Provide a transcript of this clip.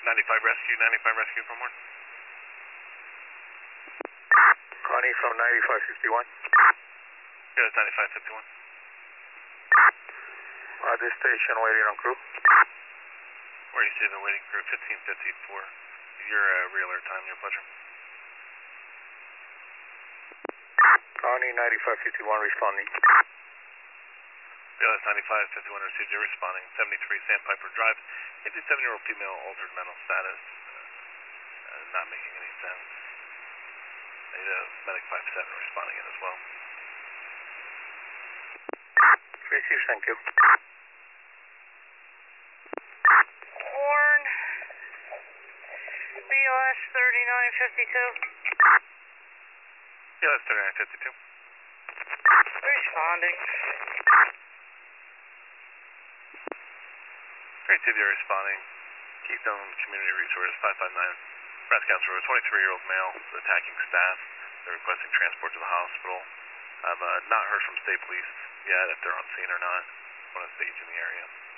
95 rescue from where? Connie from 9551. Yeah, it's 9551. This station waiting on crew. Where you see the waiting crew, 1554. Your real air time, your pleasure. Connie 9551 responding. BLS 9551 received, you're responding. 73 Sandpiper Drive, 57-year-old female, altered mental status. Not making any sense. Need a medic 57 responding in as well. Received, thank you. Horn, BLS 3952. BLS 3952. Responding. Great to you're responding. Keystone Community Resource 559. Brass Council Road, 23-year-old male attacking staff. They're requesting transport to the hospital. I've not heard from state police yet if they're on scene or not. I want to stage in the area.